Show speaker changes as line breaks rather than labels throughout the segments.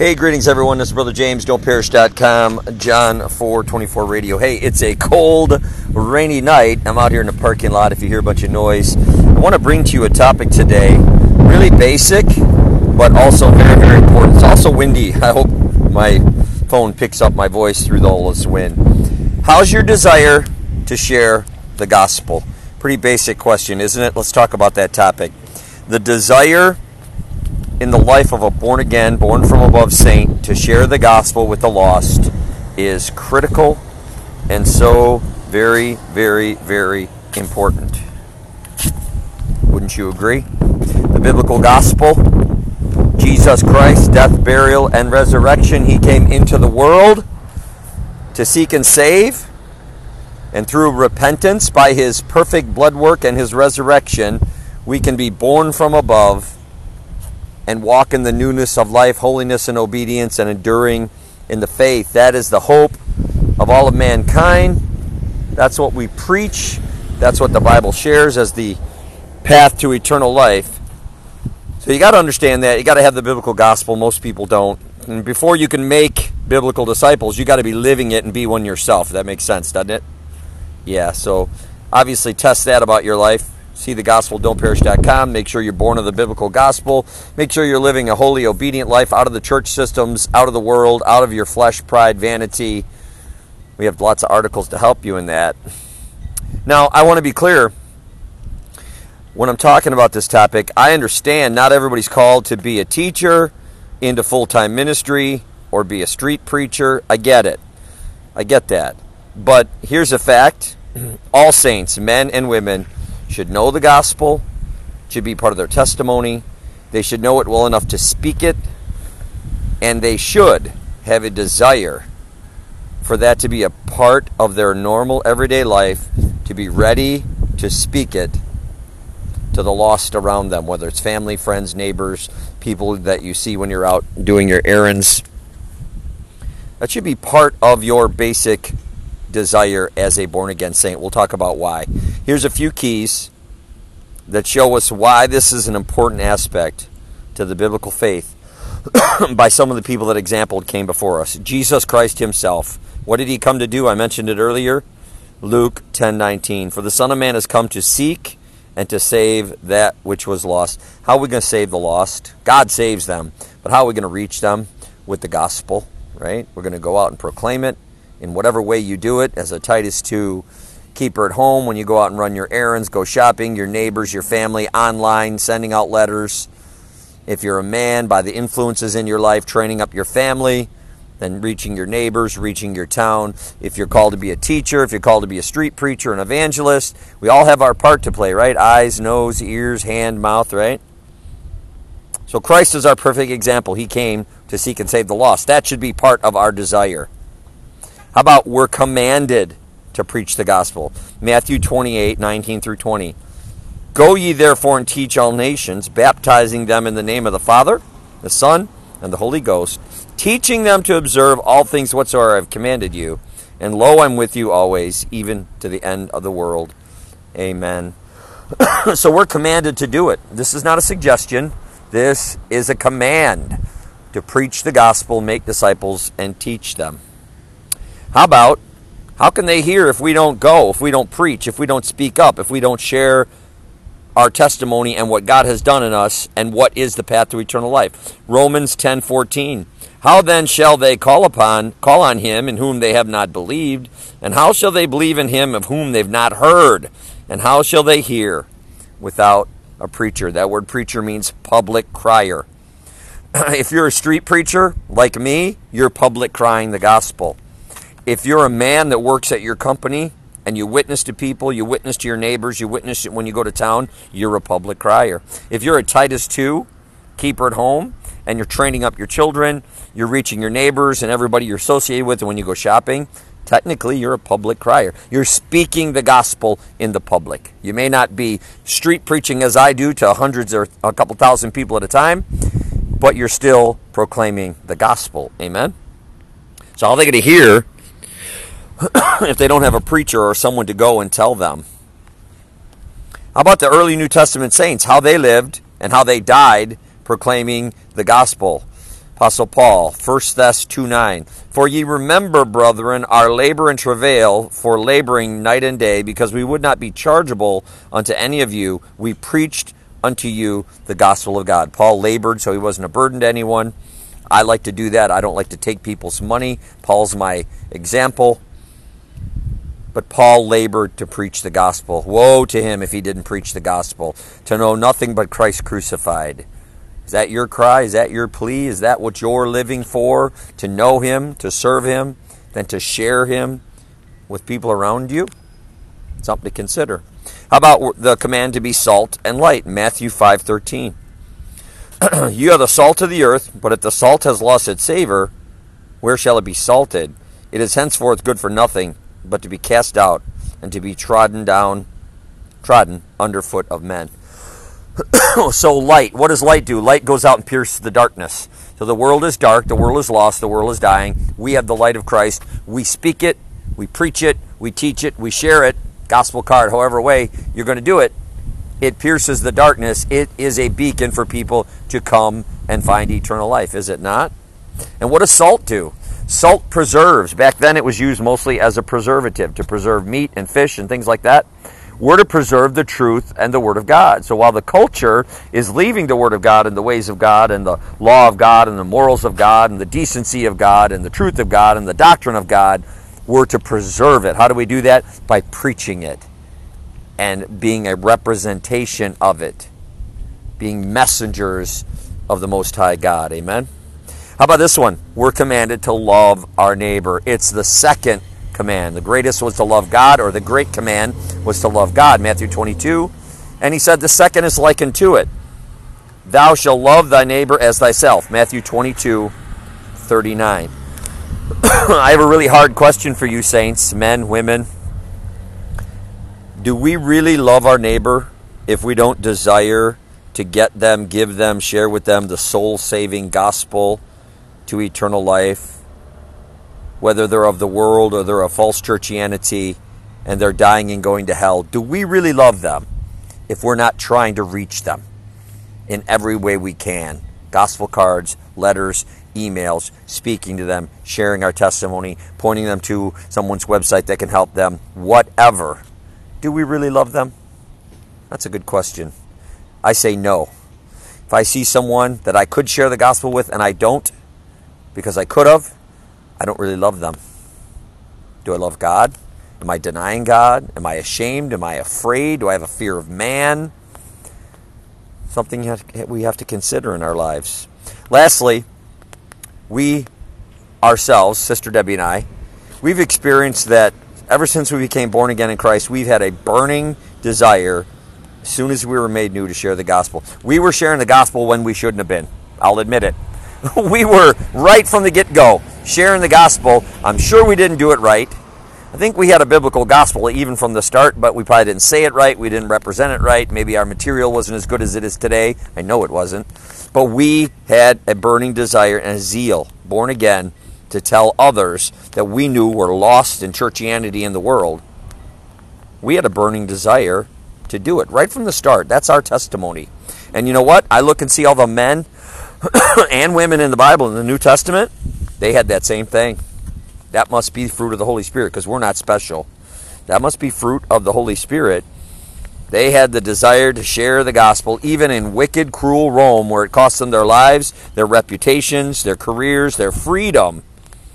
Hey, greetings everyone. This is Brother James, don'tperish.com, John 4:24 radio. Hey, it's a cold, rainy night. I'm out here in the parking lot if you hear a bunch of noise. I want to bring to you a topic today, really basic, but also very, very important. It's also windy. I hope my phone picks up my voice through all this wind. How's your desire to share the gospel? Pretty basic question, isn't it? Let's talk about that topic. The desire in the life of a born-again, born-from-above saint to share the gospel with the lost is critical and so very, very, very important. Wouldn't you agree? The biblical gospel, Jesus Christ, death, burial, and resurrection. He came into the world to seek and save, and through repentance, by his perfect blood work and his resurrection, we can be born from above and walk in the newness of life, holiness and obedience, and enduring in the faith. That is the hope of all of mankind. That's what we preach. That's what the Bible shares as the path to eternal life. So you got to understand that. You got to have the biblical gospel. Most people don't. And before you can make biblical disciples, you got to be living it and be one yourself. That makes sense, doesn't it? Yeah, so obviously test that about your life. See the gospel, don'tperish.com. Make sure you're born of the biblical gospel. Make sure you're living a holy, obedient life out of the church systems, out of the world, out of your flesh, pride, vanity. We have lots of articles to help you in that. Now, I want to be clear. When I'm talking about this topic, I understand not everybody's called to be a teacher, into full-time ministry, or be a street preacher. I get it. I get that. But here's a fact. All saints, men and women, should know the gospel, should be part of their testimony. They should know it well enough to speak it, and they should have a desire for that to be a part of their normal everyday life, to be ready to speak it to the lost around them, whether it's family, friends, neighbors, people that you see when you're out doing your errands. That should be part of your basic desire as a born-again saint. We'll talk about why. Here's a few keys that show us why this is an important aspect to the biblical faith by some of the people that exampled came before us. Jesus Christ himself. What did he come to do? I mentioned it earlier. Luke 10:19. For the Son of Man has come to seek and to save that which was lost. How are we going to save the lost? God saves them. But how are we going to reach them? With the gospel, right? We're going to go out and proclaim it in whatever way you do it, as a Titus 2 keeper at home, when you go out and run your errands, go shopping, your neighbors, your family, online, sending out letters. If you're a man, by the influences in your life, training up your family, then reaching your neighbors, reaching your town. If you're called to be a teacher, if you're called to be a street preacher, an evangelist, we all have our part to play, right? Eyes, nose, ears, hand, mouth, right? So Christ is our perfect example. He came to seek and save the lost. That should be part of our desire. How about we're commanded to preach the gospel? Matthew 28:19 through 20. Go ye therefore and teach all nations, baptizing them in the name of the Father, the Son, and the Holy Ghost, teaching them to observe all things whatsoever I have commanded you. And lo, I'm with you always, even to the end of the world. Amen. So we're commanded to do it. This is not a suggestion. This is a command to preach the gospel, make disciples, and teach them. How can they hear if we don't go, if we don't preach, if we don't speak up, if we don't share our testimony and what God has done in us and what is the path to eternal life? Romans 10:14. How then shall they call on him in whom they have not believed? And how shall they believe in him of whom they've not heard? And how shall they hear without a preacher? That word preacher means public crier. If you're a street preacher like me, you're public crying the gospel. If you're a man that works at your company and you witness to people, you witness to your neighbors, you witness when you go to town, you're a public crier. If you're a Titus 2 keeper at home and you're training up your children, you're reaching your neighbors and everybody you're associated with, and when you go shopping, technically you're a public crier. You're speaking the gospel in the public. You may not be street preaching as I do to hundreds or a couple thousand people at a time, but you're still proclaiming the gospel. Amen? So how are they going to hear if they don't have a preacher or someone to go and tell them? How about the early New Testament saints, how they lived and how they died proclaiming the gospel? Apostle Paul, 1 Thess 2:9. For ye remember, brethren, our labor and travail for laboring night and day, because we would not be chargeable unto any of you. We preached unto you the gospel of God. Paul labored, so he wasn't a burden to anyone. I like to do that. I don't like to take people's money. Paul's my example. But Paul labored to preach the gospel. Woe to him if he didn't preach the gospel. To know nothing but Christ crucified. Is that your cry? Is that your plea? Is that what you're living for? To know him, to serve him, then to share him with people around you? Something to consider. How about the command to be salt and light? Matthew 5:13. You are the salt of the earth, but if the salt has lost its savor, where shall it be salted? It is henceforth good for nothing, but to be cast out and to be trodden underfoot of men. So light, what does light do? Light goes out and pierces the darkness. So the world is dark, the world is lost, the world is dying. We have the light of Christ. We speak it, we preach it, we teach it, we share it. Gospel card, however way you're going to do it. It pierces the darkness. It is a beacon for people to come and find eternal life, is it not? And what does salt do? Salt preserves. Back then it was used mostly as a preservative, to preserve meat and fish and things like that. We're to preserve the truth and the Word of God. So while the culture is leaving the Word of God and the ways of God and the law of God and the morals of God and the decency of God and the truth of God and the doctrine of God, we're to preserve it. How do we do that? By preaching it and being a representation of it, being messengers of the Most High God. Amen? How about this one? We're commanded to love our neighbor. It's the second command. The greatest was to love God, or the great command was to love God, Matthew 22. And he said the second is likened to it. Thou shalt love thy neighbor as thyself, Matthew 22:39. I have a really hard question for you, saints, men, women. Do we really love our neighbor if we don't desire to get them, give them, share with them the soul-saving gospel to eternal life? Whether they're of the world or they're a false churchianity and they're dying and going to hell, do we really love them if we're not trying to reach them in every way we can? Gospel cards, letters, emails, speaking to them, sharing our testimony, pointing them to someone's website that can help them, whatever. Do we really love them? That's a good question. I say no. If I see someone that I could share the gospel with and I don't, because I could have, I don't really love them. Do I love God? Am I denying God? Am I ashamed? Am I afraid? Do I have a fear of man? Something we have to consider in our lives. Lastly, we ourselves, Sister Debbie and I, we've experienced that ever since we became born again in Christ, we've had a burning desire as soon as we were made new to share the gospel. We were sharing the gospel when we shouldn't have been. I'll admit it. We were right from the get-go sharing the gospel. I'm sure we didn't do it right. I think we had a biblical gospel even from the start, but we probably didn't say it right. We didn't represent it right. Maybe our material wasn't as good as it is today. I know it wasn't. But we had a burning desire and a zeal, born again, to tell others that we knew were lost in churchianity in the world. We had a burning desire to do it right from the start. That's our testimony. And you know what? I look and see all the men and women in the Bible in the New Testament. They had that same thing. That must be fruit of the Holy Spirit, because we're not special. That must be fruit of the Holy Spirit. They had the desire to share the gospel, even in wicked, cruel Rome, where it cost them their lives, their reputations, their careers, their freedom.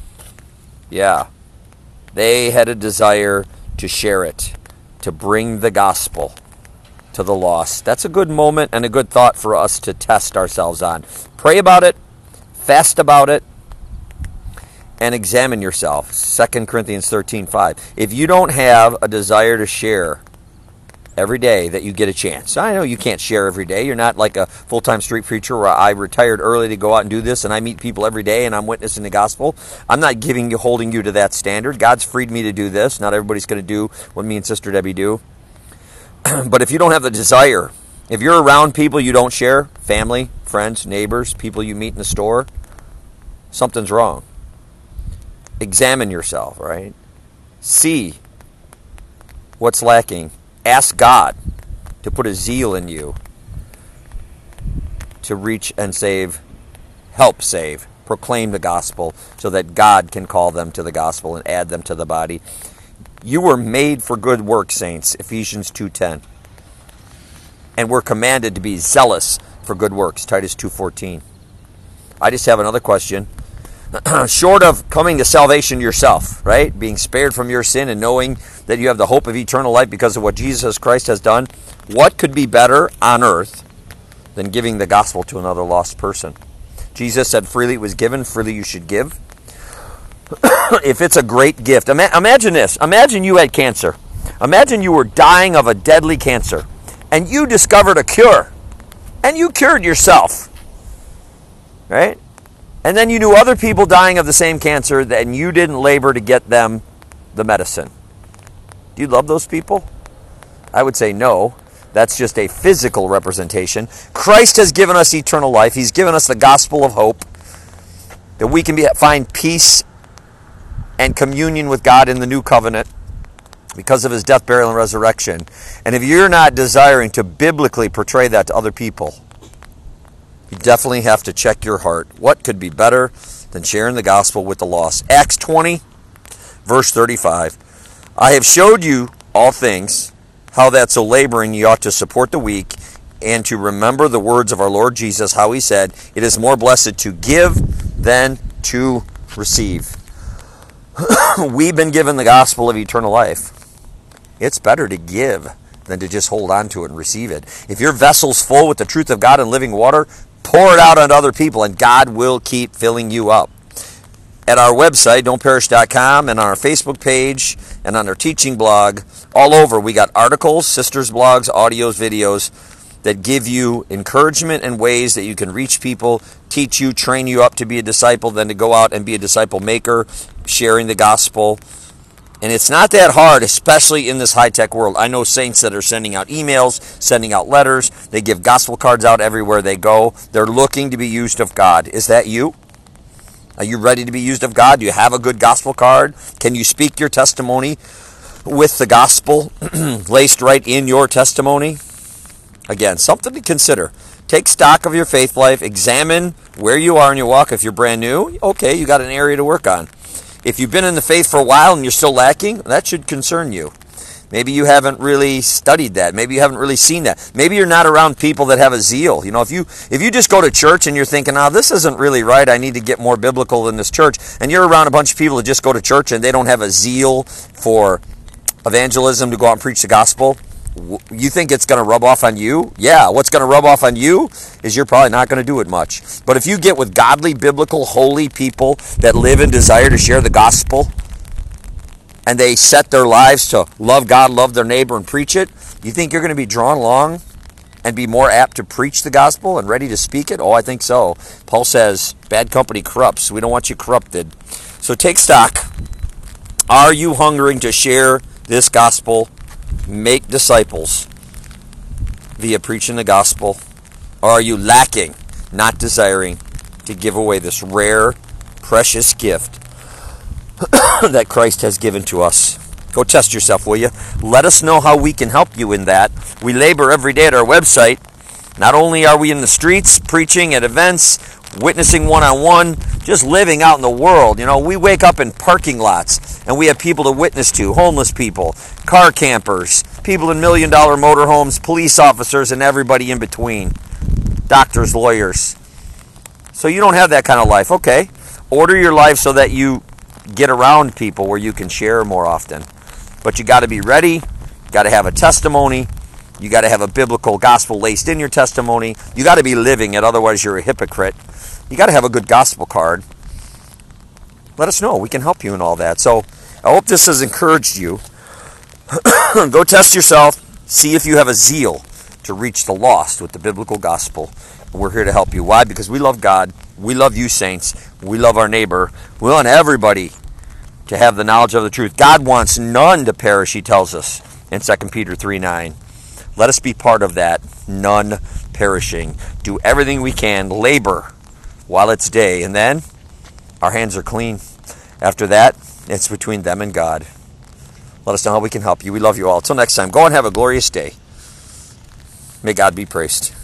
Yeah. They had a desire to share it, to bring the gospel to the lost. That's a good moment and a good thought for us to test ourselves on. Pray about it, fast about it, and examine yourself. 2 Corinthians 13:5. If you don't have a desire to share every day that you get a chance. I know you can't share every day. You're not like a full-time street preacher where I retired early to go out and do this and I meet people every day and I'm witnessing the gospel. I'm not holding you to that standard. God's freed me to do this. Not everybody's going to do what me and Sister Debbie do. But if you don't have the desire, if you're around people you don't share, family, friends, neighbors, people you meet in the store, something's wrong. Examine yourself, right? See what's lacking. Ask God to put a zeal in you to reach and save help save, proclaim the gospel so that God can call them to the gospel and add them to the body. You were made for good works, saints, Ephesians 2:10. And we're commanded to be zealous for good works, Titus 2:14. I just have another question. Short of coming to salvation yourself, right? Being spared from your sin and knowing that you have the hope of eternal life because of what Jesus Christ has done, what could be better on earth than giving the gospel to another lost person? Jesus said, freely it was given, freely you should give. If it's a great gift, imagine this. Imagine you had cancer. Imagine you were dying of a deadly cancer, and you discovered a cure, and you cured yourself, right? And then you knew other people dying of the same cancer, and you didn't labor to get them the medicine. Do you love those people? I would say no. That's just a physical representation. Christ has given us eternal life. He's given us the gospel of hope, that we can find peace and communion with God in the new covenant because of his death, burial, and resurrection. And if you're not desiring to biblically portray that to other people, you definitely have to check your heart. What could be better than sharing the gospel with the lost? Acts 20, verse 35. I have showed you all things, how that so laboring you ought to support the weak, and to remember the words of our Lord Jesus, how he said, it is more blessed to give than to receive. We've been given the gospel of eternal life. It's better to give than to just hold on to it and receive it. If your vessel's full with the truth of God and living water, pour it out on other people, and God will keep filling you up. At our website, don'tperish.com, and on our Facebook page, and on our teaching blog, all over, we got articles, sisters' blogs, audios, videos that give you encouragement and ways that you can reach people, teach you, train you up to be a disciple, then to go out and be a disciple maker, sharing the gospel. And it's not that hard, especially in this high-tech world. I know saints that are sending out emails, sending out letters. They give gospel cards out everywhere they go. They're looking to be used of God. Is that you? Are you ready to be used of God? Do you have a good gospel card? Can you speak your testimony with the gospel laced right in your testimony? Again, something to consider. Take stock of your faith life. Examine where you are in your walk. If you're brand new, okay, you got an area to work on. If you've been in the faith for a while and you're still lacking, that should concern you. Maybe you haven't really studied that. Maybe you haven't really seen that. Maybe you're not around people that have a zeal. You know, if you just go to church and you're thinking, oh, this isn't really right, I need to get more biblical in this church, and you're around a bunch of people that just go to church and they don't have a zeal for evangelism to go out and preach the gospel, you think it's going to rub off on you? Yeah, what's going to rub off on you is you're probably not going to do it much. But if you get with godly, biblical, holy people that live and desire to share the gospel, and they set their lives to love God, love their neighbor, and preach it, you think you're going to be drawn along and be more apt to preach the gospel and ready to speak it? Oh, I think so. Paul says, bad company corrupts. We don't want you corrupted. So take stock. Are you hungering to share this gospel? Make disciples via preaching the gospel? Or are you lacking, not desiring to give away this rare, precious gift that Christ has given to us? Go test yourself, will you? Let us know how we can help you in that. We labor every day at our website. Not only are we in the streets, preaching at events, witnessing one-on-one, just living out in the world. You know, we wake up in parking lots, and we have people to witness to, homeless people, car campers, people in million-dollar motorhomes, police officers, and everybody in between, doctors, lawyers. So you don't have that kind of life. Okay, order your life so that you get around people where you can share more often. But you got to be ready, you got to have a testimony, you got to have a biblical gospel laced in your testimony, you got to be living it, otherwise you're a hypocrite. You got to have a good gospel card. Let us know. We can help you in all that. So I hope this has encouraged you. Go test yourself. See if you have a zeal to reach the lost with the biblical gospel. And we're here to help you. Why? Because we love God. We love you, saints. We love our neighbor. We want everybody to have the knowledge of the truth. God wants none to perish, he tells us in 2 Peter 3:9. Let us be part of that. None perishing. Do everything we can. Labor while it's day, and then our hands are clean. After that, it's between them and God. Let us know how we can help you. We love you all. Until next time, go and have a glorious day. May God be praised.